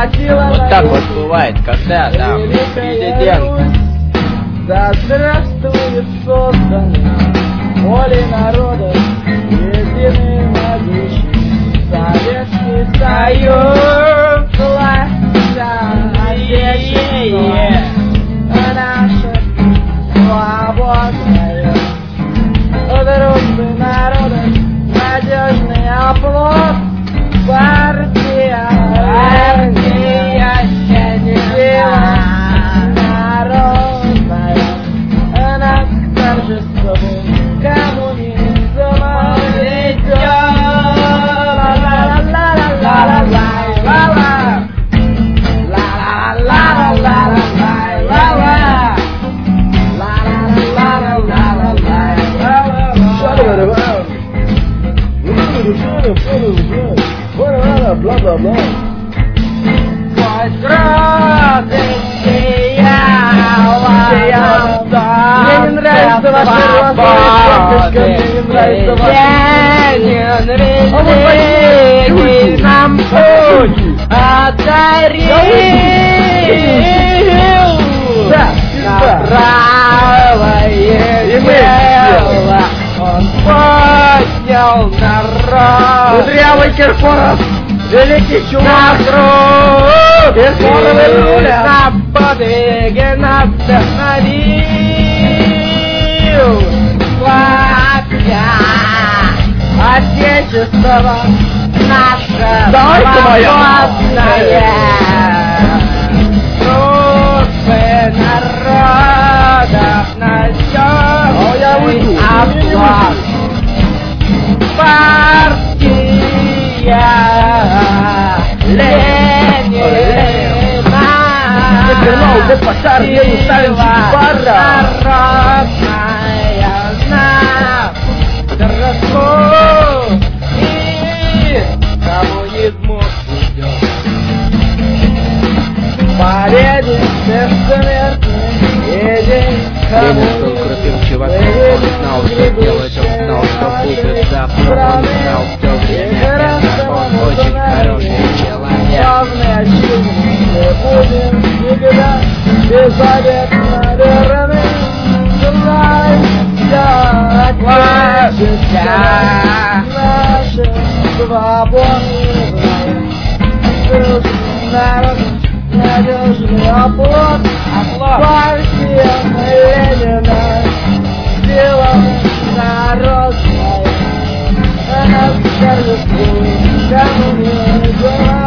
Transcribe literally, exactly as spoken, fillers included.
Вот так вот бывает, когда там президент. Да здравствует созданный волей народа единый могучий Советский Союз. Власть отечественная, наша свободная, дружбы народа, надежный оплот. Партия, партия, сила народная, она к торжеству коммунизма ведет. Бла-бла-бла. Мне не нравится ваша свобода. Мне не нравится ваша Ленин, нам путь одарил. Правое дело он поднял народ. Кудрявый Киркоров, великий чувак, Киркоровый руля на подвиге нас вдохновил. Славя Отечество наше свободное, дружбы народов надежный оплот. Партия Ленина, народная на торжеству и коммунизму идет. Победе бессмертный едем. Ленин был крутым чуваком, он знал, что делать, он знал, что будет завтра, он знал все время это, он очень хороший человек. Главное, мы будем всегда беззаветно верны. Власть наша свободная, народ, надежный оплот. Партия Ленина, сила народная, она торжествует коммунизм.